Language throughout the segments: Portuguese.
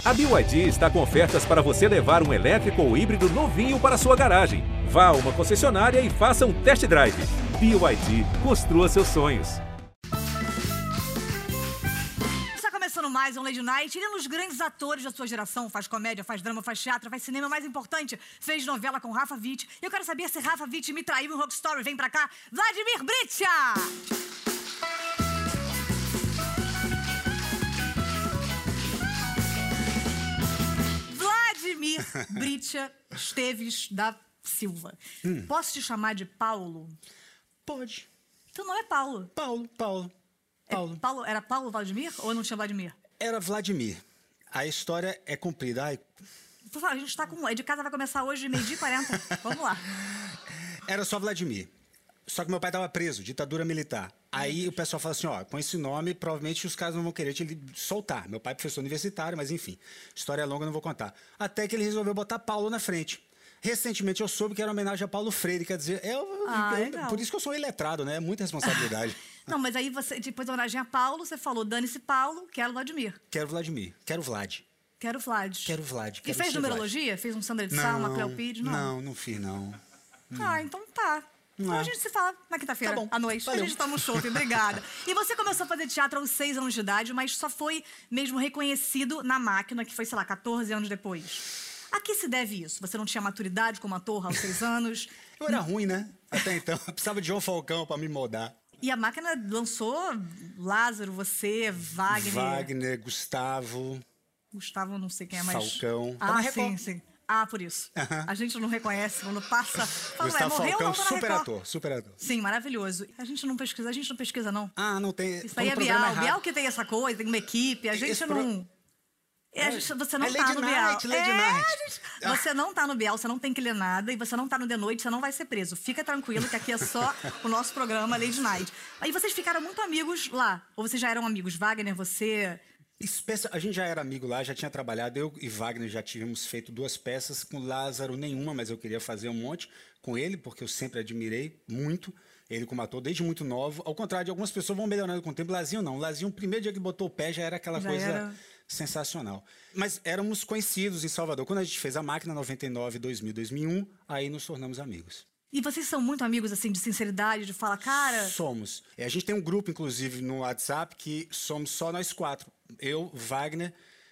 A BYD está com ofertas para você levar um elétrico ou híbrido novinho para sua garagem. Vá a uma concessionária e faça um test drive. BYD, construa seus sonhos. Está começando mais um Lady Night. Ele é um dos grandes atores da sua geração. Faz comédia, faz drama, faz teatro, faz cinema. Mais importante, fez novela com Rafa Witt. Eu quero saber se Rafa Witt me traiu em Rock Story. Vem pra cá, Vladimir Britia! Vladimir Britia Esteves da Silva. Posso te chamar de Paulo? Pode. Então não é Paulo. Paulo. Era Paulo Vladimir ou não tinha Vladimir? Era Vladimir. A história é comprida. Ai. Por favor, a gente tá com... É de casa, vai começar hoje, 12h40. Vamos lá. Era só Vladimir. Só que meu pai estava preso, ditadura militar. Aí o pessoal fala assim, ó, com esse nome, provavelmente os caras não vão querer te soltar. Meu pai é professor universitário, mas enfim. História longa, eu não vou contar. Até que ele resolveu botar Paulo na frente. Recentemente eu soube que era uma homenagem a Paulo Freire, quer dizer, legal. Por isso que eu sou iletrado, né? É muita responsabilidade. Não, mas aí você, depois da homenagem a Paulo, você falou, dane-se Paulo, quero Vladimir. Quero Vladimir, quero Vlad. Quero Vlad. Quero Vlad. E fez numerologia? Fez um Sandra de Sá, uma Cleopide? Não fiz, não. Ah, então tá. Então a gente se fala na quinta-feira, à noite. Valeu. A gente toma um show, obrigada. E você começou a fazer teatro aos 6 anos de idade, mas só foi mesmo reconhecido na Máquina, que foi, sei lá, 14 anos depois. A que se deve isso? Você não tinha maturidade como ator aos 6 anos? Eu era ruim, né? Até então. Eu precisava de João Falcão pra me moldar. E a Máquina lançou Lázaro, você, Wagner... Gustavo, não sei quem é mais... Falcão. Ah, sim. Ah, por isso. A gente não reconhece quando passa... Gustavo Falcão, super ator. Sim, maravilhoso. A gente não pesquisa, não. Ah, não tem... Isso aí é Bial. Bial que tem essa coisa, tem uma equipe, a gente não... Você não tá no Bial. Você não tá no Bial, você não tem que ler nada e você não tá no The Noite, você não vai ser preso. Fica tranquilo que aqui é só o nosso programa Lady Night. Aí vocês ficaram muito amigos lá? Ou vocês já eram amigos? Wagner, você... A gente já era amigo lá, já tinha trabalhado. Eu e Wagner já tínhamos feito 2 peças. Com Lázaro, nenhuma, mas eu queria fazer um monte com ele, porque eu sempre admirei muito ele como ator, desde muito novo. Ao contrário de algumas pessoas vão melhorando com o tempo. Lazinho não. Lazinho, o primeiro dia que botou o pé, já era aquela coisa sensacional. Mas éramos conhecidos em Salvador. Quando a gente fez a Máquina, 99, 2000, 2001, aí nos tornamos amigos. E vocês são muito amigos, assim, de sinceridade, de falar, cara... Somos. A gente tem um grupo, inclusive, no WhatsApp, que somos só nós 4. Eu, Wagner,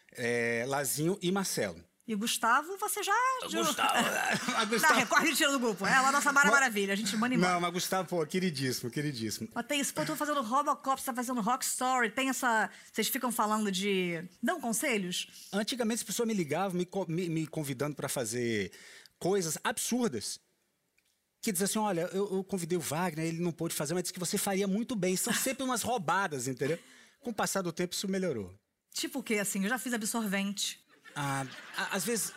Lazinho e Marcelo. E o Gustavo, você já... Gustavo... Não, recorre e tira do grupo. É a nossa Maravilha, a gente manda embora. Não, mas Gustavo, pô, queridíssimo. Mas tem isso, pô, eu tô fazendo Robocop, você tá fazendo Rock Story, tem essa... Vocês ficam falando de... Dão conselhos? Antigamente as pessoas me ligavam, me convidando para fazer coisas absurdas. Que diz assim, olha, eu convidei o Wagner, ele não pôde fazer, mas disse que você faria muito bem. São sempre umas roubadas, entendeu? Com o passar do tempo, isso melhorou. Tipo o quê, assim? Eu já fiz absorvente. Às vezes,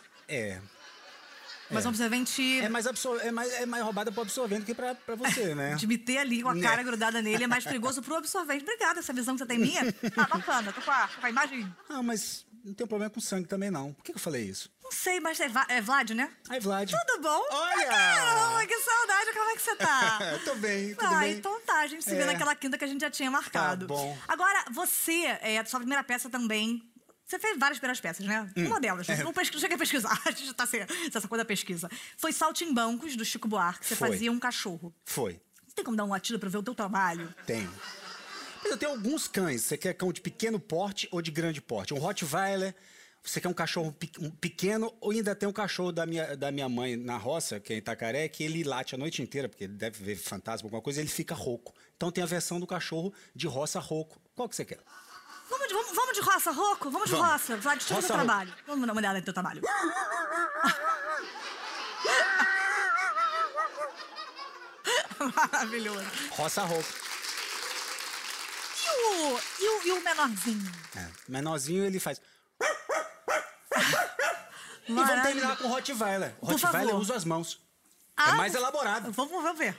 Mas um absorvente... É mais roubada pro absorvente do que pra você, né? De me ter ali com a cara grudada nele é mais perigoso pro absorvente. Obrigada, essa visão que você tem minha. Bacana, tô com a imagem... Mas não tem problema com sangue também, não. Por que eu falei isso? Não sei, mas é Vlad, né? Ai, Vlad. Tudo bom? Olha! Caramba, que saudade, como é que você tá? Tô bem, tudo bem. Então tá, a gente se vê naquela quinta que a gente já tinha marcado. Tá bom. Agora, você, a sua primeira peça também... Você fez várias primeiras peças, né? Uma delas. Não cheguei a pesquisar. A gente tá sem essa coisa da pesquisa. Foi Saltimbancos, do Chico Buarque. Você fazia um cachorro. Foi. Você tem como dar um latido pra ver o teu trabalho? Tenho. Mas eu tenho alguns cães. Você quer cão de pequeno porte ou de grande porte? Um Rottweiler. Você quer um cachorro pequeno ou ainda tem um cachorro da minha mãe na roça, que é em Itacaré, que ele late a noite inteira, porque ele deve ver fantasma, alguma coisa, ele fica rouco. Então tem a versão do cachorro de roça rouco. Qual que você quer? Vamos de roça, Rocco? Vamos de roça. Vlad, deixa eu ver o teu trabalho. Vamos dar uma olhada no teu trabalho. Maravilhoso. Roça rouco. E o menorzinho? O menorzinho, ele faz... E vamos terminar com o Rottweiler. O Rottweiler usa as mãos. É mais elaborado. Vamos ver.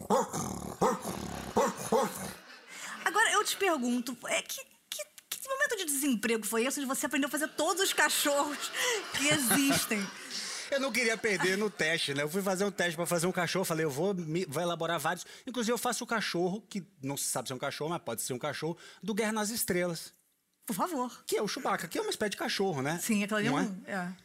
Agora, eu te pergunto, que momento de desemprego foi esse de você aprender a fazer todos os cachorros que existem? Eu não queria perder no teste, né? Eu fui fazer um teste pra fazer um cachorro, falei, eu vou elaborar vários. Inclusive, eu faço o cachorro, que não se sabe se é um cachorro, mas pode ser um cachorro, do Guerra nas Estrelas. Por favor. Que é o Chewbacca, que é uma espécie de cachorro, né? Sim, aquilo ali é um...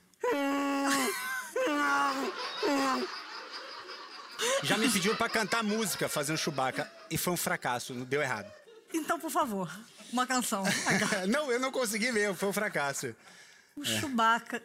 Já me pediram pra cantar música fazendo Chewbacca e foi um fracasso, deu errado. Então, por favor, uma canção. Não, eu não consegui mesmo, foi um fracasso. O Chewbacca.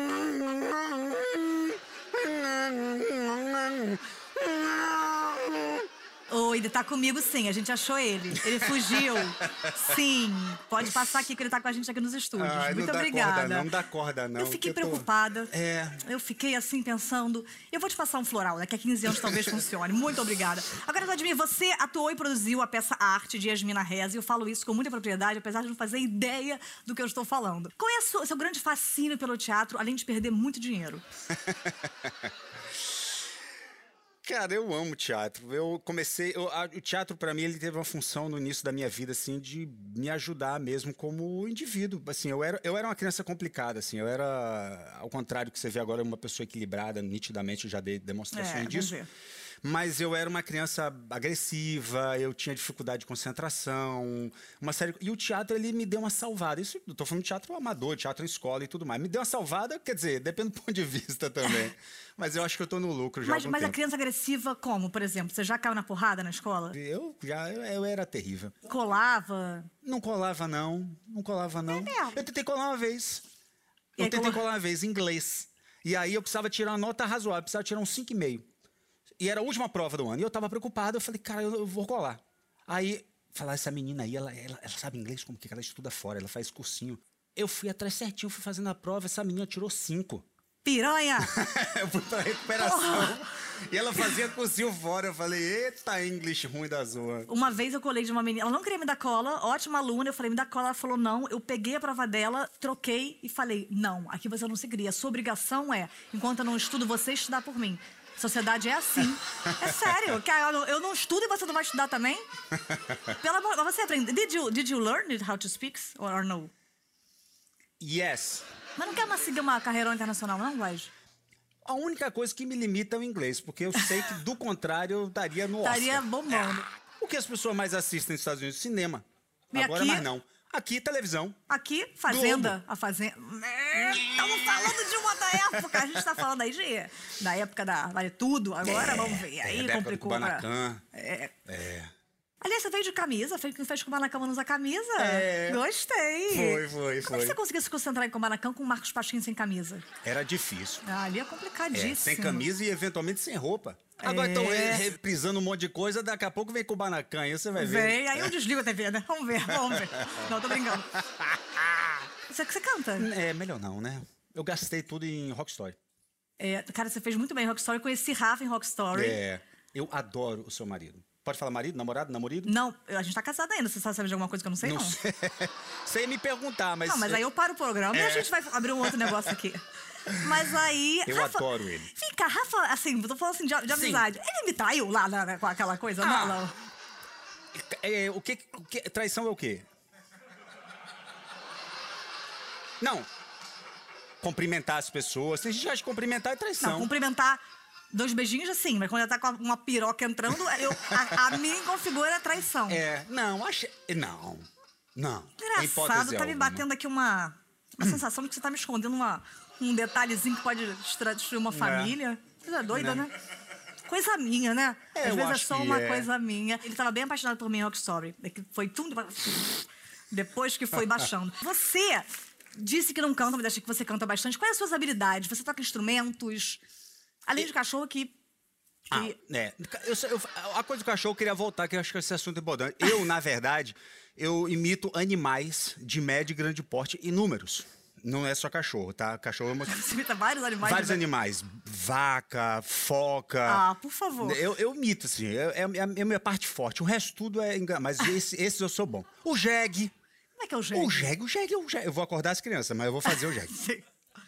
Oh, ele tá comigo sim, a gente achou ele. Ele fugiu. Sim, pode passar aqui que ele tá com a gente aqui nos estúdios. Muito obrigada. Não dá corda, não. Eu fiquei preocupada. Eu fiquei assim pensando. Eu vou te passar um floral, daqui a 15 anos talvez funcione. Muito obrigada. Agora, Vladimir, você atuou e produziu a peça Arte de Yasmina Reza, e eu falo isso com muita propriedade, apesar de não fazer ideia do que eu estou falando. Qual é o seu grande fascínio pelo teatro, além de perder muito dinheiro? Cara, eu amo teatro. Eu comecei... o teatro, pra mim, ele teve uma função no início da minha vida, assim, de me ajudar mesmo como indivíduo. Assim, eu era uma criança complicada, assim. Eu era, ao contrário do que você vê agora, uma pessoa equilibrada, nitidamente, eu já dei demonstrações disso. Mas eu era uma criança agressiva, eu tinha dificuldade de concentração, uma série... E o teatro, ele me deu uma salvada. Isso, eu tô falando de teatro amador, teatro em escola e tudo mais. Me deu uma salvada, quer dizer, depende do ponto de vista também. Mas eu acho que eu tô no lucro já há algum tempo. A criança agressiva como, por exemplo? Você já caiu na porrada na escola? Eu era terrível. Colava? Não colava, não. Não colava, não. Eu tentei colar uma vez. Em inglês. E aí eu precisava tirar uma nota razoável, precisava tirar um 5,5. E era a última prova do ano. E eu tava preocupado, eu falei, cara, eu vou colar. Aí, falar, essa menina aí, ela sabe inglês como que ela estuda fora, ela faz cursinho. Eu fui atrás certinho, fui fazendo a prova, essa menina tirou 5. Piranha! Eu fui pra recuperação. Porra. E ela fazia cursinho fora. Eu falei, eita, inglês ruim da zoa. Uma vez eu colei de uma menina, ela não queria me dar cola, ótima aluna, eu falei, me dá cola, ela falou não. Eu peguei a prova dela, troquei e falei, não, aqui você não se cria. Sua obrigação é, enquanto eu não estudo, você estudar por mim. Sociedade é assim. É sério. Eu não estudo e você não vai estudar também? Pelo amor... Você aprende... Did you learn how to speak or no? Yes. Mas não quer seguir uma carreira internacional, não, Vlad? A única coisa que me limita é o inglês, porque eu sei que, do contrário, eu daria no Oscar. Estaria bombando. O que as pessoas mais assistem nos Estados Unidos? Cinema. E agora aqui? mais não. Aqui, televisão. Aqui, Fazenda. Globo. A Fazenda. Estamos falando de uma outra época. A gente tá falando aí da época da Vale Tudo. Agora vamos ver. Aí complicou. Kubanacan. Aliás, você veio de camisa? Fez com o Kubanacan, não usa camisa? Gostei. Foi. Como é que você conseguiu se concentrar em Kubanacan com o Marcos Pasquim sem camisa? Era difícil. Ali é complicadíssimo. Sem camisa e, eventualmente, sem roupa. Agora estão reprisando um monte de coisa, daqui a pouco vem com o Kubanacan, aí você vai ver. Vem, aí eu desligo a TV, né? Vamos ver. Não, tô brincando. Você canta? Melhor não, né? Eu gastei tudo em Rock Story. Cara, você fez muito bem em Rock Story. Eu conheci Rafa em Rock Story. Eu adoro o seu marido. Pode falar marido, namorado, namorido? Não, a gente tá casado ainda. Você sabe de alguma coisa que eu não sei, não? Sei me perguntar, mas... Não, mas aí eu paro o programa e a gente vai abrir um outro negócio aqui. Mas aí... Eu adoro ele. Vem cá, Rafa, assim, tô falando assim de amizade. Ele me traiu lá com aquela coisa, não? O que... Traição é o quê? Não. Cumprimentar as pessoas. Tem gente que acha que cumprimentar é traição. Não, cumprimentar... 2 beijinhos, assim, mas quando ela tá com uma piroca entrando, a mim configura traição. Não, acho... Não. Engraçado, tá me batendo aqui uma sensação de que você tá me escondendo um detalhezinho que pode destruir uma família. Coisa é doida, né? Coisa minha, né? Às vezes é só uma coisa minha. Ele tava bem apaixonado por mim em Rock Story. Foi tudo... Depois que foi baixando. Você disse que não canta, mas acha que você canta bastante. Quais são as suas habilidades? Você toca instrumentos... Além de cachorro que... A coisa do cachorro eu queria voltar, que eu acho que esse assunto é importante. Eu, na verdade, eu imito animais de médio e grande porte e números. Não é só cachorro, tá? Cachorro... Você imita vários animais? Vários animais. Vaca, foca... por favor. Eu imito, assim. É a minha parte forte. O resto tudo é... Mas esses eu sou bom. O jegue. Como é que é o jegue? O jegue. Eu vou acordar as crianças, mas eu vou fazer o jegue. Sim.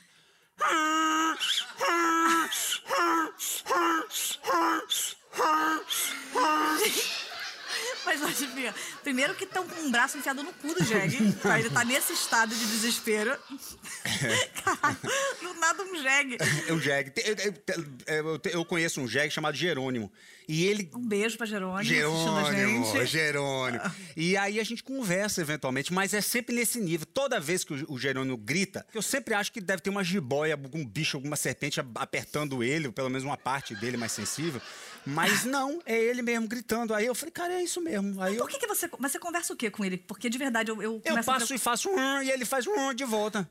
Mas, Vladimir, primeiro que estão com um braço enfiado no cu do jegue. Ele tá nesse estado de desespero. Caralho, nada um jegue. É um jegue. Eu conheço um jegue chamado Jerônimo. E ele... Um beijo pra Jerônimo. Jerônimo. E aí a gente conversa eventualmente, mas é sempre nesse nível. Toda vez que o Jerônimo grita, eu sempre acho que deve ter uma jiboia, algum bicho, alguma serpente apertando ele, ou pelo menos uma parte dele mais sensível. Mas não, é ele mesmo gritando. Aí eu falei, cara, é isso mesmo. Aí por que você conversa o quê com ele? Porque de verdade eu passo e faço e ele faz de volta.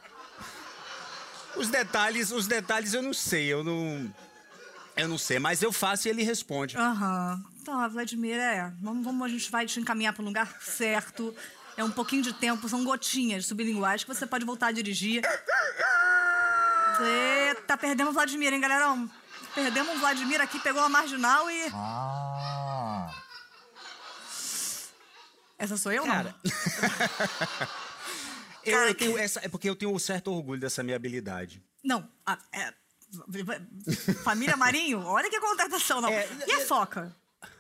Os detalhes eu não sei, eu não sei, mas eu faço e ele responde. Então, Vladimir, vamos, a gente vai te encaminhar para um lugar certo. É um pouquinho de tempo, são gotinhas sublinguais que você pode voltar a dirigir. Eita, perdemos o Vladimir, hein, galerão? Perdemos o Vladimir aqui, pegou a marginal e... Essa sou eu, cara, não? Eu tenho essa... É porque eu tenho um certo orgulho dessa minha habilidade. Não, família Marinho, olha que contratação, não. E a foca?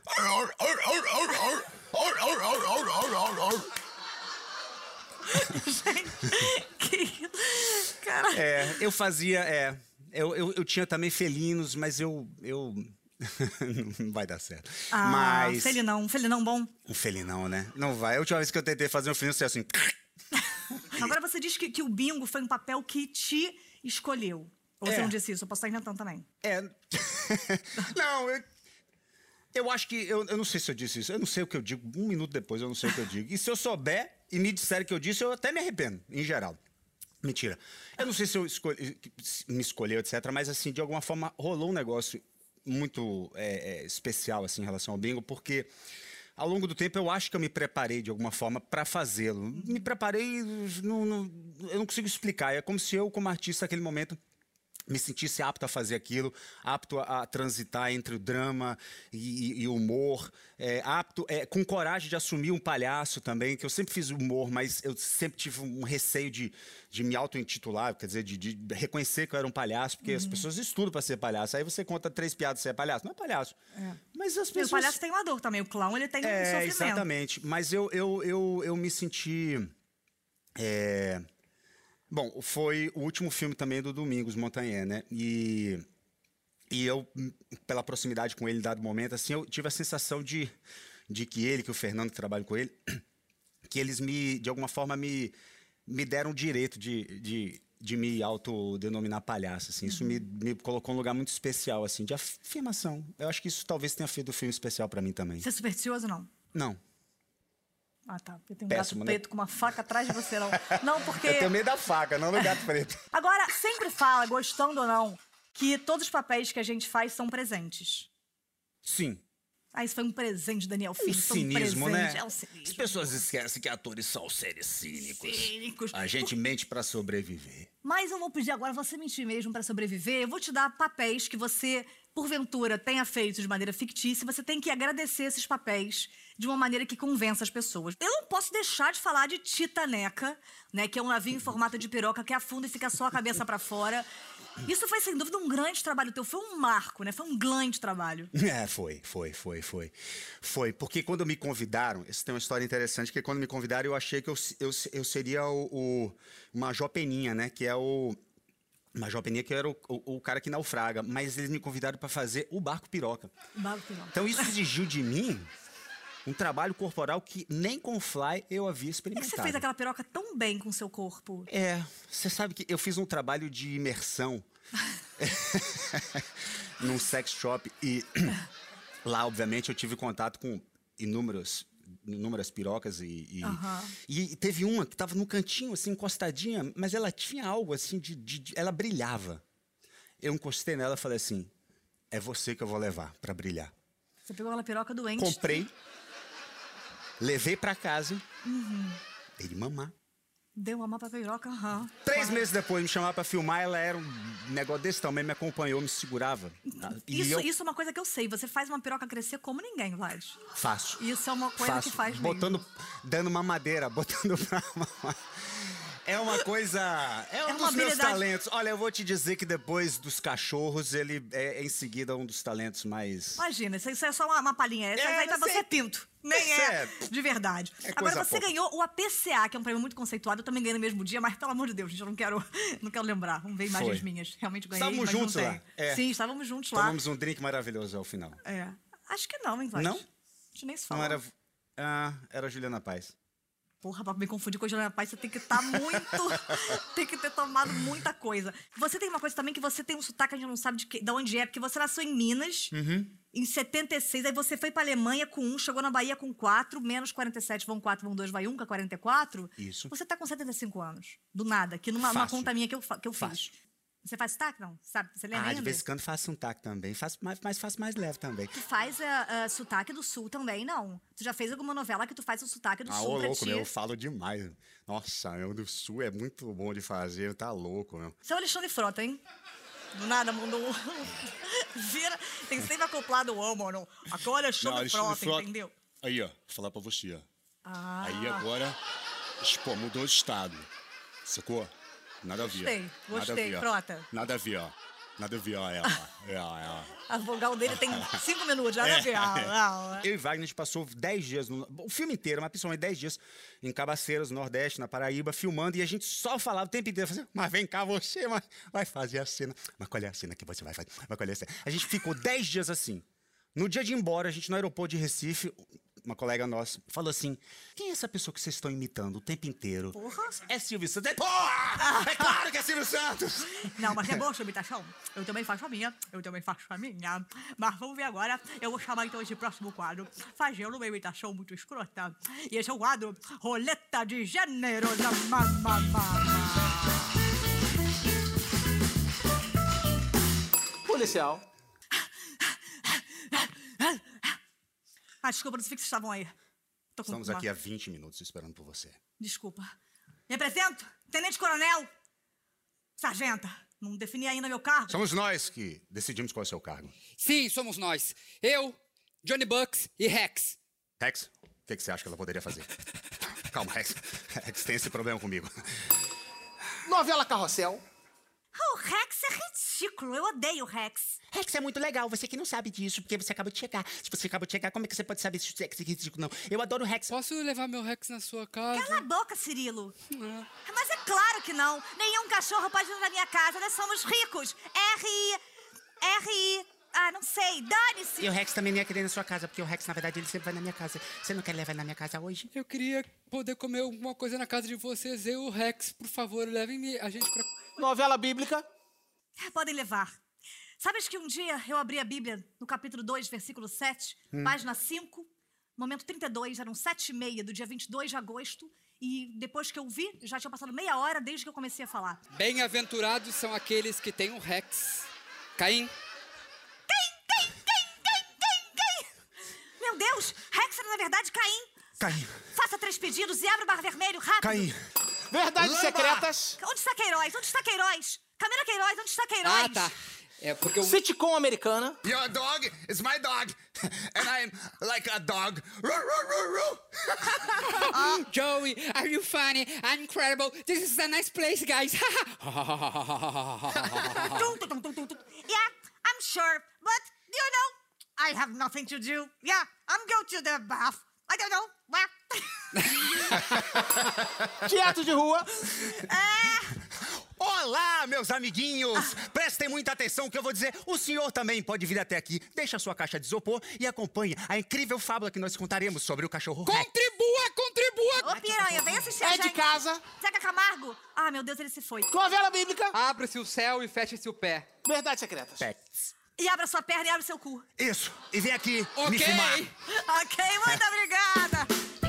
Gente, cara... eu fazia... Eu tinha também felinos, mas eu não vai dar certo. Mas... Um felinão bom? Um felinão, né? Não vai. A última vez que eu tentei fazer um felino, eu assim... Agora você diz que o bingo foi um papel que te escolheu. Ou você não disse isso? Eu posso estar inventando também. Não, eu acho que... Eu não sei se eu disse isso. Eu não sei o que eu digo. 1 minuto depois eu não sei o que eu digo. E se eu souber e me disserem que eu disse, eu até me arrependo, em geral. Mentira. Eu não sei se eu me escolheu, etc. Mas, assim, de alguma forma, rolou um negócio muito especial, assim, em relação ao bingo. Porque, ao longo do tempo, eu acho que eu me preparei, de alguma forma, para fazê-lo. Me preparei... eu não consigo explicar. É como se eu, como artista, naquele momento... me sentisse apto a fazer aquilo, apto a transitar entre o drama e o humor, apto, com coragem de assumir um palhaço também, que eu sempre fiz humor, mas eu sempre tive um receio de me auto-intitular, quer dizer, de reconhecer que eu era um palhaço, porque as pessoas estudam para ser palhaço. Aí você conta 3 piadas, você é palhaço. Não é palhaço. Mas as pessoas... O palhaço tem uma dor também, o clown ele tem um sofrimento. Exatamente. Mas eu me senti... Bom, foi o último filme também do Domingos Montanher, né? E eu, pela proximidade com ele em dado momento, assim, eu tive a sensação de que o Fernando, que trabalha com ele, que eles de alguma forma, me deram o direito de me autodenominar palhaço, assim. Isso me colocou num lugar muito especial, assim, de afirmação. Eu acho que isso talvez tenha feito um filme especial pra mim também. Você é supersticioso ou não? Não. Tá. Eu tenho um gato preto com uma faca atrás de você, não. Não, porque... Eu tenho medo da faca, não do gato preto. Agora, sempre fala, gostando ou não, que todos os papéis que a gente faz são presentes. Sim. Isso foi um presente, Daniel Filho. Cinismo, né? É o cinismo. As pessoas esquecem que atores são seres cínicos. A gente mente pra sobreviver. Mas eu vou pedir agora você mentir mesmo pra sobreviver. Eu vou te dar papéis que você, porventura, tenha feito de maneira fictícia. Você tem que agradecer esses papéis de uma maneira que convença as pessoas. Eu não posso deixar de falar de Titaneca, né? Que é um navio em formato de piroca que afunda e fica só a cabeça pra fora. Isso foi, sem dúvida, um grande trabalho teu. Foi um marco, né? Foi um grande trabalho. Foi. Porque quando me convidaram... Isso tem uma história interessante, que quando me convidaram, eu achei que eu seria o Major Peninha, né? Que é o... Major Peninha, que era o cara que naufraga. Mas eles me convidaram para fazer o Barco Piroca. Então isso exigiu de mim um trabalho corporal que nem com Fly eu havia experimentado. É que você fez aquela piroca tão bem com o seu corpo. Você sabe que eu fiz um trabalho de imersão num sex shop e lá, obviamente, eu tive contato com inúmeras pirocas e teve uma que estava no cantinho, assim, encostadinha, mas ela tinha algo, assim, ela brilhava. Eu encostei nela e falei assim, é você que eu vou levar para brilhar. Você pegou aquela piroca doente. Comprei, levei para casa, dei de mamar. Deu mamar pra piroca, 3 meses depois, me chamava pra filmar, ela era um negócio desse tamanho, me acompanhou, me segurava. Isso é uma coisa que eu sei. Você faz uma piroca crescer como ninguém, Vlad. Faço. Isso é uma coisa que faz dando mamadeira, botando pra mamar. É uma coisa... É um dos meus talentos. Olha, eu vou te dizer que depois dos cachorros, ele é em seguida um dos talentos mais... Imagina, isso é só uma palhinha. Essa aí pra você é pinto. Nem é de verdade. Agora, você ganhou o APCA, que é um prêmio muito conceituado. Eu também ganhei no mesmo dia, mas pelo amor de Deus, gente, eu não quero lembrar. Vamos ver imagens minhas. Realmente ganhei, estávamos juntos lá. Sim, estávamos juntos lá. Tomamos um drink maravilhoso ao final. Acho que não, hein, Vladimir? Não? A gente nem se fala. Não era... era a Juliana Paz. Porra, pra me confundir com a Juliana Paz, você tem que estar tem que ter tomado muita coisa. Você tem uma coisa também que você tem um sotaque, a gente não sabe de onde é, porque você nasceu em Minas, em 76, aí você foi pra Alemanha com 1, chegou na Bahia com 4, menos 47, vão 4, vão 2, vai 1, que é 44. Isso. Você tá com 75 anos, do nada, aqui numa conta minha que eu fiz. Você faz sotaque, não? Sabe? Você lembra ainda? De vez em quando faço sotaque também. Mas faço mais leve também. Tu faz sotaque do Sul também, não? Tu já fez alguma novela que tu faz o sotaque do Sul ô pra louco, ti? meu, eu falo demais. Nossa, meu, do Sul é muito bom de fazer, tá louco, meu. Seu Alexandre Frota, hein? Do nada mandou vira, tem sempre acoplado o mano. Aqui é o Alexandre Frota, entendeu? Aí, ó, vou falar pra você, ó. Aí agora, pô, mudou de estado. Sacou? Nada a ver. Gostei, Frota. Nada a ver, ó. Nada a ver, ó. A vogal dele tem 5 minutos, nada a ver. Eu e Wagner, a gente passou 10 dias, o filme inteiro, mas principalmente 10 dias, em Cabaceiras, no Nordeste, na Paraíba, filmando, e a gente só falava o tempo inteiro, mas vem cá você, vai fazer a cena. Mas qual é a cena que você vai fazer? Mas qual é a cena? A gente ficou 10 dias assim. No dia de ir embora, a gente no aeroporto de Recife, uma colega nossa falou assim, quem é essa pessoa que vocês estão imitando o tempo inteiro? Porra! É Silvio Santos. Porra! É claro que é Silvio Santos! Não, mas é boa sua imitação. Eu também faço a minha. Mas vamos ver agora. Eu vou chamar então esse próximo quadro, fazendo uma imitação muito escrota. E esse é o quadro Roleta de Gênero da Mamamama. Policial. Desculpa, não sei que vocês estavam aí. Estamos aqui há 20 minutos esperando por você. Desculpa. Me apresento, Tenente Coronel. Sargenta. Não defini ainda meu cargo. Somos nós que decidimos qual é o seu cargo. Sim, somos nós. Eu, Johnny Bucks e Rex. Rex, o que você acha que ela poderia fazer? Calma, Rex. Rex tem esse problema comigo. Novela Carrossel. O Rex é ridículo. Eu odeio o Rex. Rex é muito legal, você que não sabe disso, porque você acabou de chegar. Se você acabou de chegar, como é que você pode saber se o Rex é ridículo? Não, eu adoro o Rex. Posso levar meu Rex na sua casa? Cala a boca, Cirilo. Mas é claro que não. Nenhum cachorro pode ir na minha casa. Nós somos ricos. R.I. Não sei. Dane-se. E o Rex também não ia querer ir na sua casa, porque o Rex, na verdade, ele sempre vai na minha casa. Você não quer levar ele na minha casa hoje? Eu queria poder comer alguma coisa na casa de vocês. Eu e o Rex, por favor, levem a gente pra... Novela bíblica. Podem levar. Sabes que um dia eu abri a Bíblia no capítulo 2, versículo 7, página 5, momento 32, eram 7h30 do dia 22 de agosto, e depois que eu vi, já tinha passado meia hora desde que eu comecei a falar. Bem-aventurados são aqueles que têm um Rex. Caim. Quem? Meu Deus, Rex era na verdade Caim. Caim. Faça 3 pedidos e abra o bar vermelho, rápido. Caim. Verdades secretas. Onde está Queiroz? Camila Queiroz, onde está Queiroz? Tá. É porque eu... Sitcom americana. Your dog is my dog. And I'm like a dog. Joey, are you funny? I'm incredible. This is a nice place, guys. Yeah, I'm sure. But, I have nothing to do. Yeah, I'm going to the bath. I don't know. Teatro de rua. Olá, meus amiguinhos! Prestem muita atenção que eu vou dizer. O senhor também pode vir até aqui, deixa a sua caixa de isopor e acompanhe a incrível fábula que nós contaremos sobre o cachorro Rex. Contribua! Ô, piranha, vem assistir a É gente. de casa. Zeca Camargo. Ah, meu Deus, ele se foi. Novela bíblica. Abra-se o céu e feche-se o pé. Verdades secretas. Pets. E abra sua perna e abre seu cu. Isso, e vem aqui me Ok. filmar. Ok, muito obrigada.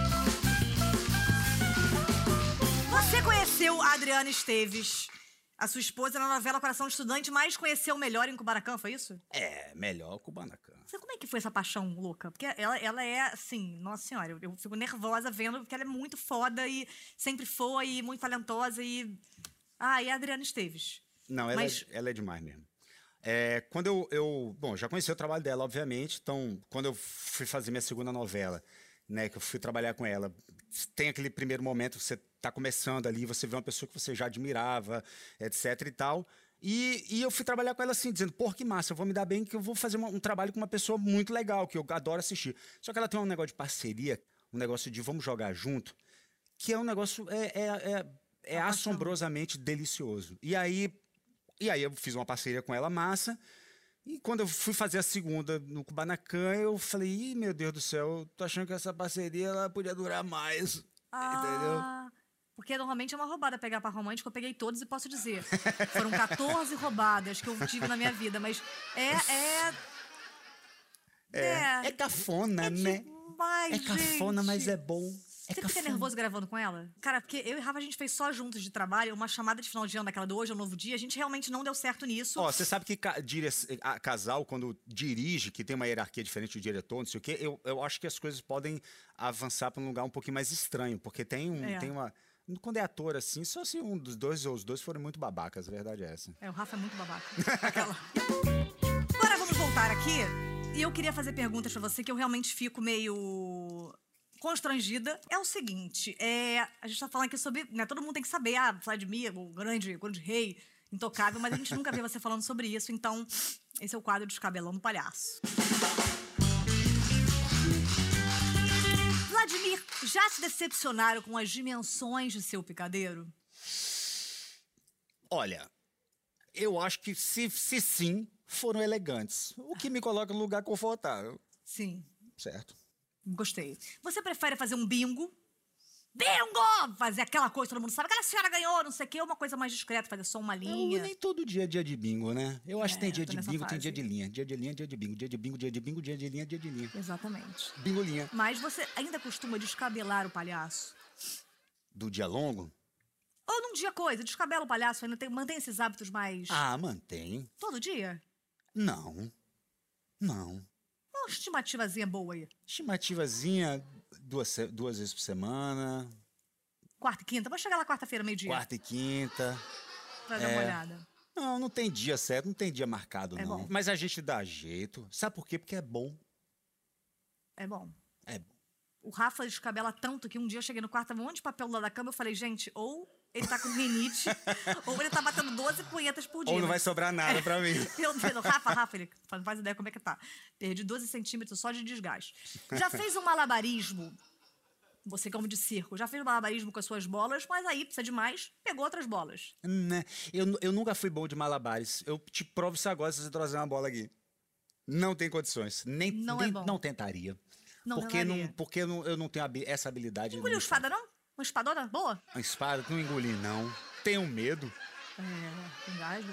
Você conheceu a Adriana Esteves, a sua esposa, na novela Coração Estudante, mas conheceu melhor em Kubanacan, foi isso? É, melhor o Kubanacan. Você, como é que foi essa paixão louca? Porque ela é, assim, nossa senhora, eu fico nervosa vendo, porque ela é muito foda e sempre foi, e muito talentosa e... e a Adriana Esteves. Não, ela é demais mesmo. Quando bom, já conheci o trabalho dela, obviamente, então, quando eu fui fazer minha segunda novela, né, que eu fui trabalhar com ela, tem aquele primeiro momento que você tá começando ali, você vê uma pessoa que você já admirava, etc e tal. E eu fui trabalhar com ela assim, dizendo, pô, que massa, eu vou me dar bem, que eu vou fazer um trabalho com uma pessoa muito legal, que eu adoro assistir. Só que ela tem um negócio de parceria, um negócio de vamos jogar junto, que é um negócio assombrosamente delicioso. E aí eu fiz uma parceria com ela massa, e quando eu fui fazer a segunda no Kubanacan, eu falei, ih, meu Deus do céu, eu tô achando que essa parceria ela podia durar mais, entendeu? Porque normalmente é uma roubada pegar par romântico, eu peguei todos e posso dizer. Foram 14 roubadas que eu tive na minha vida, mas É cafona, né? Demais, é cafona, gente. mas é bom. Você fica nervoso gravando com ela? Cara, porque eu e Rafa, a gente fez só juntos de trabalho, uma chamada de final de ano daquela do Hoje é um Novo Dia, a gente realmente não deu certo nisso. Ó, você sabe que casal, quando dirige, que tem uma hierarquia diferente do diretor, não sei o quê, eu acho que as coisas podem avançar para um lugar um pouquinho mais estranho, porque tem uma... Quando é ator, assim, só se um dos dois ou os dois forem muito babacas, a verdade é essa. O Rafa é muito babaca. Agora vamos voltar aqui. E eu queria fazer perguntas pra você que eu realmente fico meio constrangida. É o seguinte, a gente tá falando aqui sobre... Né, todo mundo tem que saber, Vladimir, o grande rei intocável, mas a gente nunca vê você falando sobre isso, então esse é o quadro Descabelando Palhaço. Vladimir, já se decepcionaram com as dimensões de seu picadeiro? Olha, eu acho que se sim, foram elegantes. O que me coloca no lugar confortável. Sim. Certo. Gostei. Você prefere fazer um bingo? Bingo! Fazer aquela coisa que todo mundo sabe. Aquela senhora ganhou, não sei o quê. Uma coisa mais discreta, fazer só uma linha. Nem todo dia é dia de bingo, né? Eu acho que tem dia de bingo, fase. tem dia de linha. Dia de linha, dia de bingo. Dia de bingo, dia de bingo, dia de linha, dia de linha. Exatamente. Bingo linha. Mas você ainda costuma descabelar o palhaço? Do dia longo? Ou num dia coisa, descabela o palhaço, ainda mantém esses hábitos mais... Mantém. Todo dia? Não. Uma estimativazinha boa aí. Estimativazinha, duas vezes por semana. Quarta e quinta? Vamos chegar lá quarta-feira, meio-dia. Quarta e quinta. Pra dar uma olhada. Não tem dia certo, não tem dia marcado, não. Bom. Mas a gente dá jeito. Sabe por quê? Porque é bom. É bom. É bom. O Rafa descabela tanto que um dia eu cheguei no quarto, tava um monte de papel lá da cama, eu falei, gente, ou ele tá com rinite, ou ele tá batendo 12 punhetas por dia. Ou não vai sobrar nada pra mim. Meu Deus, Rafa, ele não faz ideia como é que tá. Perdi 12 centímetros só de desgaste. Já fez um malabarismo? Você como de circo, já fez um malabarismo com as suas bolas, mas aí precisa de mais, pegou outras bolas. Né? Eu nunca fui bom de malabares. Eu te provo isso agora se você trazer uma bola aqui. Não tem condições. Não tentaria. Porque eu não tenho essa habilidade. Engoliu espada, não? Uma espadona boa? Uma espada? Não engoli, não. Tenho medo. Engasgo.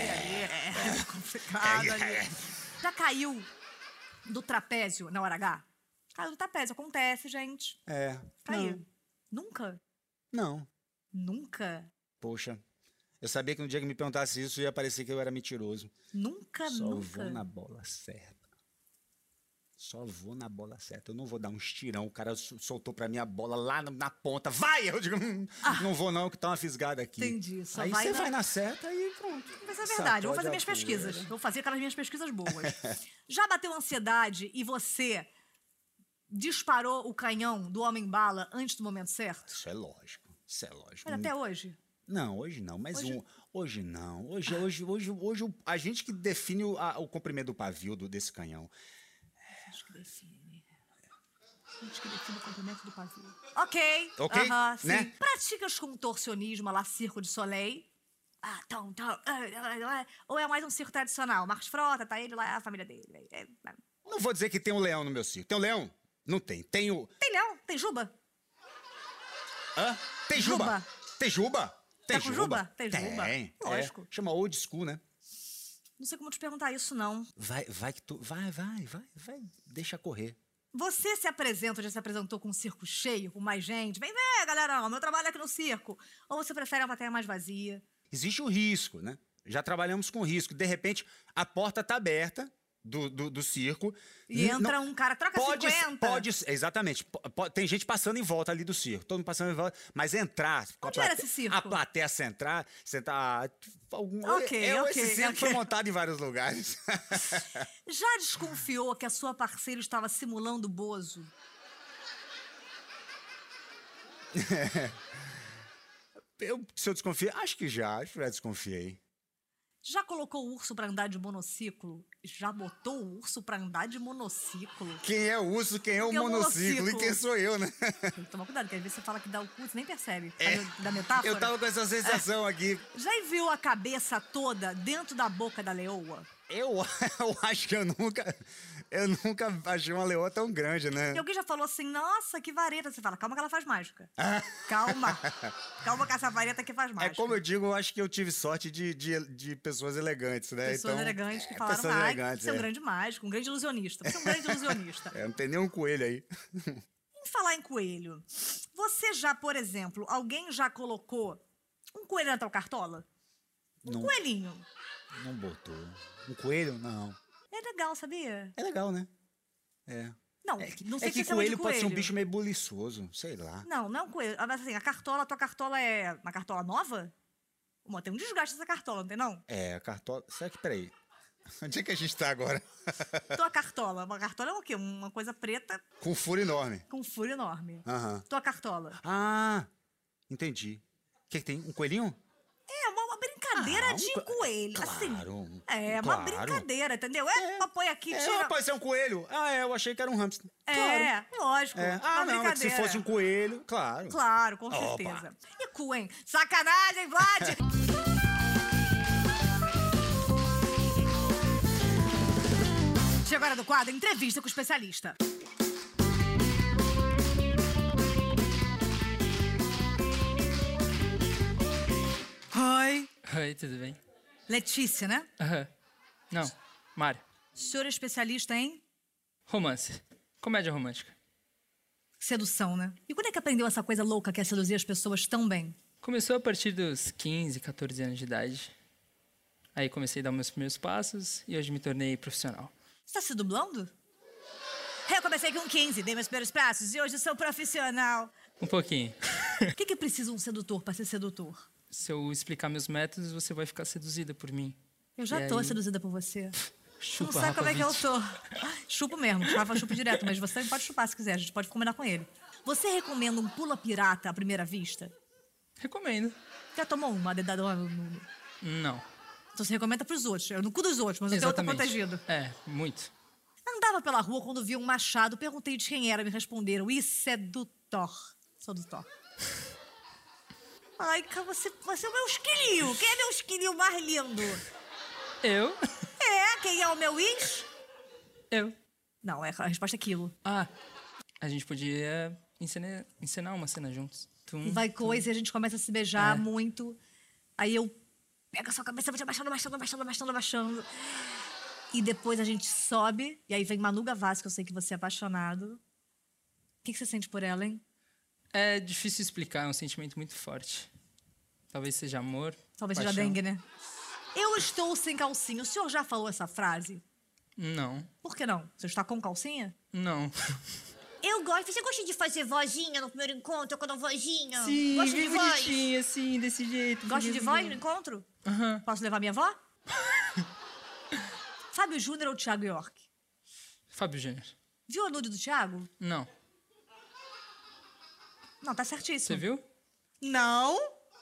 É complicado ali. Já caiu do trapézio na hora H? Caiu do trapézio, acontece, gente. Caiu. Nunca? Não. Nunca? Poxa, eu sabia que no dia que me perguntasse isso ia parecer que eu era mentiroso. Nunca. Só vou na bola certa. Só vou na bola certa. Eu não vou dar um estirão. O cara soltou pra mim a bola lá na ponta. Vai! Eu digo, não vou não, que tá uma fisgada aqui. Entendi. Só aí você vai na certa e pronto. Mas é verdade. Eu vou fazer minhas pesquisas. Vou fazer aquelas minhas pesquisas boas. Já bateu ansiedade e você disparou o canhão do Homem-Bala antes do momento certo? Isso é lógico. Mas até hoje? Não, hoje não. Mas hoje não. Hoje a gente que define o comprimento do pavio desse canhão. A gente que define o comprimento do pavio. Ok. Sim. Né? Praticas contorcionismo lá, Circo de Soleil? Ou é mais um circo tradicional? Marcos Frota, tá ele lá, a família dele. Não vou dizer que tem um leão no meu circo. Tem um leão? Não tem. Tem leão? Tem juba? Tem juba? Tem juba? Tá com juba? Tem juba. Lógico. Chama old school, né? Não sei como te perguntar isso, não. Vai que tu... Vai. Deixa correr. Você já se apresentou com um circo cheio, com mais gente? Vem ver, galera, meu trabalho é aqui no circo. Ou você prefere a plateia mais vazia? Existe o risco, né? Já trabalhamos com risco. De repente, a porta tá aberta do circo. E entra um cara, troca 50. Exatamente. Tem gente passando em volta ali do circo. Todo mundo passando em volta. Mas entrar... Onde era esse circo? A plateia sentar... Ok. Esse circo foi montado em vários lugares. Já desconfiou que a sua parceira estava simulando Bozo? Se eu desconfiei, acho que já desconfiei. Já colocou o urso pra andar de monociclo? Já botou o urso pra andar de monociclo? Quem é o urso, quem é o monociclo e quem sou eu, né? Tem que tomar cuidado, porque às vezes você fala que dá o cu, você nem percebe. Da metáfora. Eu tava com essa sensação aqui. Já viu a cabeça toda dentro da boca da leoa? Eu acho que eu nunca achei uma leoa tão grande, né? E alguém já falou assim, nossa, que vareta. Você fala, calma que ela faz mágica. Calma. Calma que essa vareta aqui faz mágica. É como eu digo, eu acho que eu tive sorte de pessoas elegantes, né? Pessoas então, elegantes que falaram, você é um grande mágico, um grande ilusionista. Você é um grande ilusionista. Não tem nenhum coelho aí. Em falar em coelho, você já, por exemplo, alguém já colocou um coelho na tua cartola? Um coelhinho. Não botou. Um coelho? Não. É legal, sabia? É legal, né? É. Não, não sei que coelho pode ser um bicho meio buliçoso, sei lá. Não é um coelho. Mas assim, a tua cartola é uma cartola nova? Tem um desgaste dessa cartola, não tem não? É, a cartola... Será que, peraí... Onde é que a gente tá agora? Tua cartola. Uma cartola é o quê? Uma coisa preta... Com furo enorme. Com furo enorme. Aham. Tua cartola. Ah, entendi. O que tem? Um coelhinho? É, uma brincadeira de coelho. Claro, assim, uma brincadeira, entendeu? Põe aqui, tira... Pode ser um coelho. Eu achei que era um hamster. Claro. Lógico. Não, mas se fosse um coelho, claro. Claro, com certeza. E cu, hein? Sacanagem, Vlad! Chegou a hora do quadro Entrevista com o Especialista. Oi. Oi, tudo bem? Letícia, né? Aham. Não, Mário. O senhor é especialista em Romance. Comédia romântica. sedução, né? E quando é que aprendeu essa coisa louca que é seduzir as pessoas tão bem? Começou a partir dos 15, 14 anos de idade. Aí comecei a dar meus primeiros passos e hoje me tornei profissional. Você tá se dublando? Eu comecei com 15, dei meus primeiros passos e hoje sou profissional. Um pouquinho. O que precisa um sedutor pra ser sedutor? Se eu explicar meus métodos, você vai ficar seduzida por mim. Eu já E tô aí? seduzida por você. Chupa, Não sabe como é que eu Rafa tô. Chupo mesmo, Rafa chupa direto, mas você pode chupar se quiser, a gente pode combinar com ele. Você recomenda um pula pirata à primeira vista? Recomendo. Já tomou uma dedadona no... Não. Então você recomenda pros outros, eu no cu dos outros, mas o teu tá protegido. É, muito. Andava pela rua quando vi um machado, perguntei de quem era, me responderam, isso é do Thor. Sou do Thor. Ai, cara, você é o meu esquilinho. Quem é meu esquilinho mais lindo? Eu? Quem é o meu ex? Eu. Não, a resposta é aquilo. Ah, a gente podia encenar uma cena juntos. E vai coisa e a gente começa a se beijar muito. Aí eu pego a sua cabeça, vou te abaixando. E depois a gente sobe, e aí vem Manu Gavassi, que eu sei que você é apaixonado. O que você sente por ela, hein? É difícil explicar, é um sentimento muito forte. Talvez seja amor, Talvez paixão. seja dengue, né? Eu estou sem calcinha. O senhor já falou essa frase? Não. Por que não? Você está com calcinha? Não. Eu gosto. Você gosta de fazer vozinha no primeiro encontro com a vozinha? Sim, gosta de bem voz? bonitinha, assim, desse jeito. Gosta de voz no encontro? Aham. Posso levar minha avó? Fábio Júnior ou Thiago York? Fábio Júnior. Viu a nude do Thiago? Não. Não, tá certíssimo. Você viu? Não.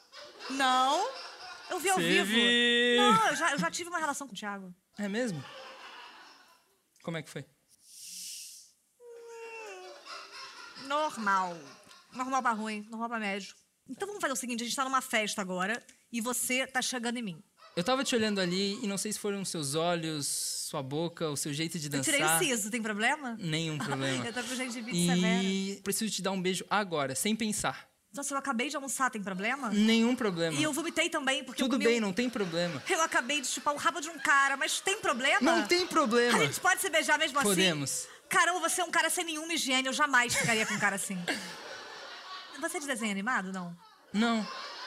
Eu vi ao Você vivo. viu? Não, eu já tive uma relação com o Thiago. É mesmo? Como é que foi? Normal. Normal pra ruim, normal pra médio. Então vamos fazer o seguinte, a gente tá numa festa agora e você tá chegando em mim. Eu tava te olhando ali e não sei se foram seus olhos, sua boca, o seu jeito de Eu dançar. tirei o siso, tem problema? Nenhum problema. Eu tô com gengivite severa. E preciso te dar um beijo agora, sem pensar. Nossa, eu acabei de almoçar, tem problema? Nenhum problema. E eu vomitei também, porque Tudo eu comi bem, não tem problema. Eu acabei de chupar o rabo de um cara, mas tem problema? Não tem problema. A gente pode se beijar mesmo assim? Podemos. Caramba, você é um cara sem nenhuma higiene, eu jamais ficaria com um cara assim. Você é de desenho animado, não? Não.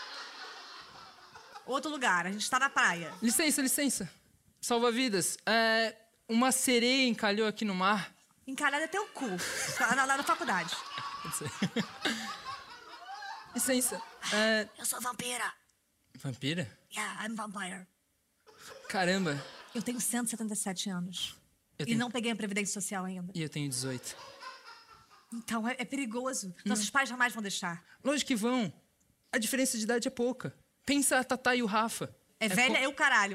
Outro lugar, a gente tá na praia. Licença. Salva-vidas. Uma sereia encalhou aqui no mar. Encalhado é teu cu, lá na faculdade. Pode ser. Licença. Eu sou vampira. Vampira? Yeah, I'm vampire. Caramba. Eu tenho 177 anos. Eu E tenho- não peguei a Previdência Social ainda. E eu tenho 18. Então, é perigoso. Nossos pais jamais vão deixar. Lógico que vão. A diferença de idade é pouca. Pensa a Tatá e o Rafa. É velha, é o caralho.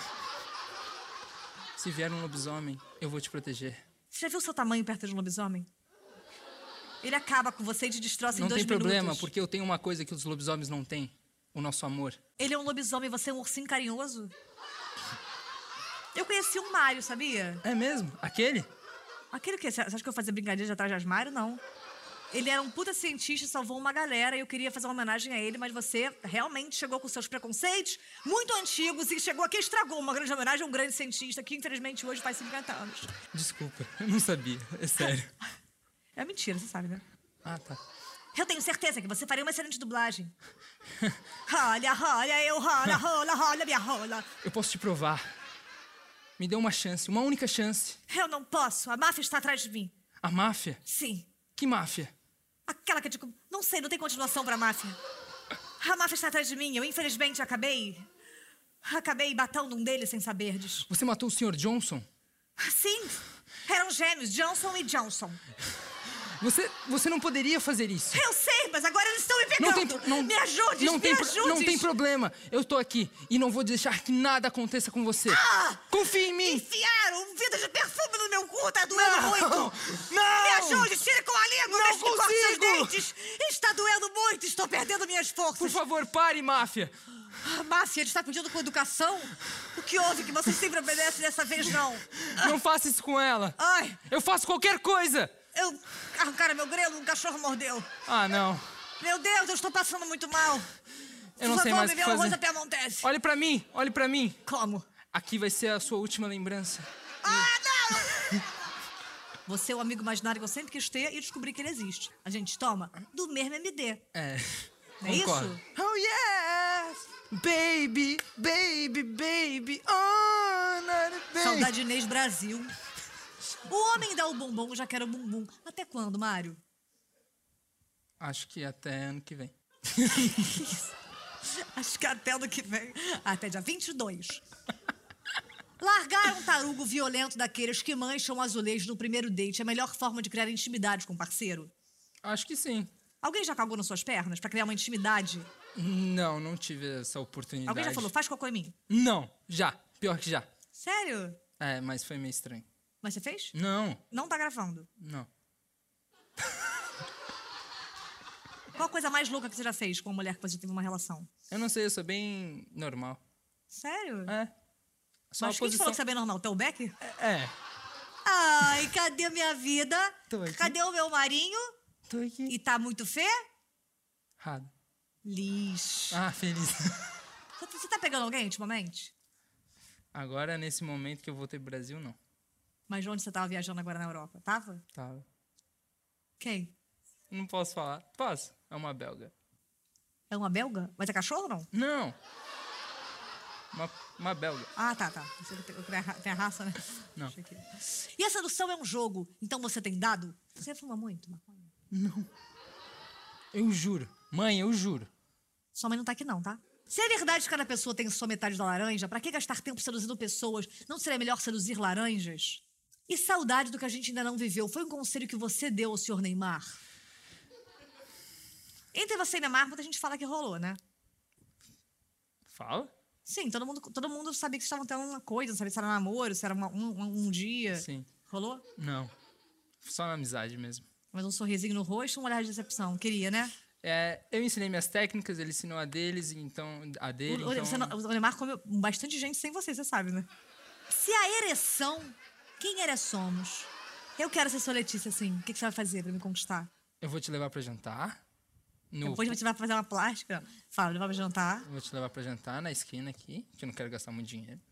Se vier um lobisomem, eu vou te proteger. Você já viu o seu tamanho perto de um lobisomem? Ele acaba com você e te destroça em 2 minutos. Não tem problema, porque eu tenho uma coisa que os lobisomens não têm. O nosso amor. Ele é um lobisomem, você é um ursinho carinhoso? Eu conheci um Mário, sabia? É mesmo? Aquele? Aquele que? Você acha que eu fazia brincadeira de atrás de Mário? Não. Ele era um puta cientista, salvou uma galera e eu queria fazer uma homenagem a ele, mas você realmente chegou com seus preconceitos muito antigos e chegou aqui e estragou uma grande homenagem a um grande cientista que, infelizmente, hoje faz 50 anos. Desculpa, eu não sabia. É sério. É mentira, você sabe, né? Ah, tá. Eu tenho certeza que você faria uma excelente dublagem. Olha, eu rola, minha rola. Eu posso te provar. Me dê uma chance, uma única chance. Eu não posso, a máfia está atrás de mim. A máfia? Sim. Que máfia? Aquela que eu digo, não sei, não tem continuação pra máfia. A máfia está atrás de mim, eu infelizmente acabei matando um deles sem saberdes. Você matou o Sr. Johnson? Sim, eram gêmeos, Johnson e Johnson. Você não poderia fazer isso. Eu sei, mas agora eles estão me pegando. Me ajude, me ajude. Não tem problema. Eu tô aqui e não vou deixar que nada aconteça com você. Confie em mim. Enfiaram um vidro de perfume no meu cu, tá doendo muito. Não! Me ajude, tire com a língua, não deixe que corte seus consigo. dentes. Está doendo muito, estou perdendo minhas forças. Por favor, pare, máfia. Máfia, ele está pedindo com educação? O que houve que você sempre obedece dessa vez, não? Não faça isso com ela. Ai. Eu faço qualquer coisa. Arrancaram meu grelo, um cachorro mordeu. Ah, não. Meu Deus, eu estou passando muito mal. Eu não sei mais o que fazer. Arroz a Piemontese. Olhe pra mim. Como? Aqui vai ser a sua última lembrança. Não! Você é o amigo imaginário que eu sempre quis ter e descobri que ele existe. A gente toma do mesmo MD. É. Não é concordo. isso? Oh, yes! Baby, baby, baby. Oh, not baby. Saudade Inês Brasil. O homem dá o bumbum, já quer o bumbum. Até quando, Mário? Acho que até ano que vem. Acho que até ano que vem. Até dia 22. Largar um tarugo violento daqueles que mancham o azulejo no primeiro date é a melhor forma de criar intimidade com o parceiro? Acho que sim. Alguém já cagou nas suas pernas pra criar uma intimidade? Não tive essa oportunidade. Alguém já falou, faz cocô em mim? Não, já. Pior que já. Sério? É, mas foi meio estranho. Mas você fez? Não. Não tá gravando? Não. Qual a coisa mais louca que você já fez com uma mulher que você teve uma relação? Eu não sei, eu sou bem normal. Sério? É. Só mas quem te falou que você é bem normal? Teu Beck? É. Ai, cadê minha vida? Tô aqui. Cadê o meu marinho? Tô aqui. E tá muito Errado. Lixo. Ah, feliz. Você tá pegando alguém ultimamente? Agora, nesse momento que eu voltei pro Brasil, não. Mas onde você tava viajando agora na Europa? Tava? Tava. Quem? Não posso falar. Posso. É uma belga. É uma belga? Mas é cachorro ou não? Não. Uma belga. Ah, tá. Tem a raça, né? Não. E a sedução é um jogo, então você tem dado? Você fuma muito, maconha? Não. Eu juro. Mãe, eu juro. Sua mãe não tá aqui não, tá? Se é verdade que cada pessoa tem sua metade da laranja, pra que gastar tempo seduzindo pessoas? Não seria melhor seduzir laranjas? E saudade do que a gente ainda não viveu foi um conselho que você deu ao senhor Neymar? Entre você e Neymar, muita gente fala que rolou, né? Fala? Sim, todo mundo sabia que estavam tendo uma coisa, não sabia se era namoro, se era um dia. Sim. Rolou? Não. Só na amizade mesmo. Mas um sorrisinho no rosto, um olhar de decepção. Queria, né? É, eu ensinei minhas técnicas, ele ensinou a deles, então a dele. O Neymar comeu bastante gente sem você sabe, né? Se a ereção, quem era somos? Eu quero ser sua Letícia, assim. O que você vai fazer pra me conquistar? Eu vou te levar pra jantar. Depois eu vou te levar pra fazer uma plástica. Fala, levar pra jantar. Eu vou te levar pra jantar na esquina aqui, que eu não quero gastar muito dinheiro.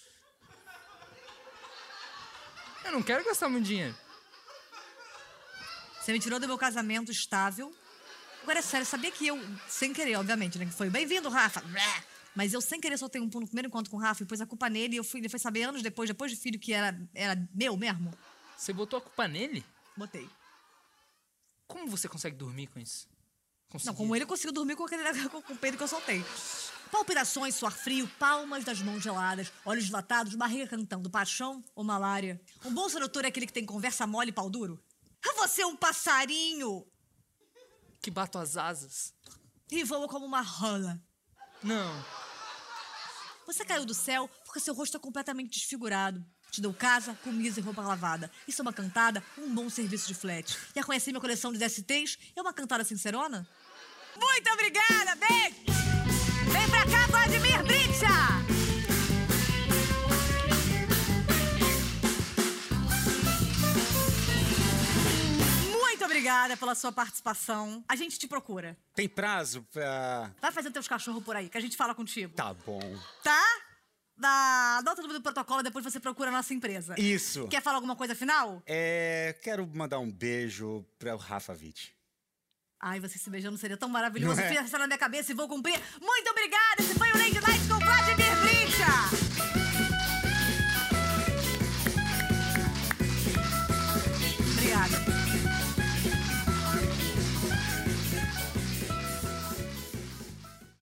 Eu não quero gastar muito dinheiro. Você me tirou do meu casamento estável. Agora, é sério, sabia que eu, sem querer, obviamente, né? Que foi bem-vindo, Rafa. Mas eu, sem querer, soltei um pulo no primeiro encontro com o Rafa e pus a culpa nele. E ele foi saber anos depois de filho, que era meu mesmo. Você botou a culpa nele? Botei. Como você consegue dormir com isso? Não, como ele conseguiu dormir com o peido que eu soltei. Palpitações, suor frio, palmas das mãos geladas, olhos dilatados, barriga cantando, paixão ou malária. Um bom sedutor é aquele que tem conversa mole e pau duro? Você é um passarinho! Que bato as asas. e voa como uma rola. Não. Você caiu do céu porque seu rosto é completamente desfigurado. Te dou casa, comida e roupa lavada. Isso é uma cantada, um bom serviço de flat. Quer conhecer minha coleção de DSTs? É uma cantada sincerona? Muito obrigada, beijo! Vem pra cá, Vladimir Bricha! Muito obrigada pela sua participação. A gente te procura. Tem prazo pra... Vai fazer teus cachorros por aí, que a gente fala contigo. Tá bom. Tá? Adota o número do protocolo e depois você procura a nossa empresa. Isso. Quer falar alguma coisa final? Quero mandar um beijo para o Rafa Witt. Ai, você se beijando seria tão maravilhoso. Não é? Fica na minha cabeça e vou cumprir. Muito obrigada! Esse foi